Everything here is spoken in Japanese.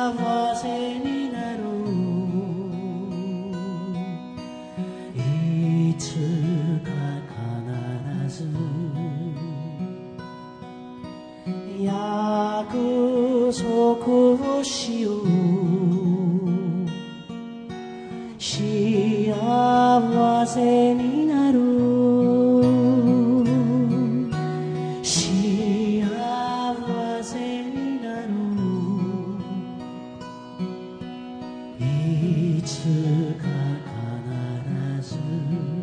せになるいつか必ず約束をしよう幸せになる幸せになるいつか必ず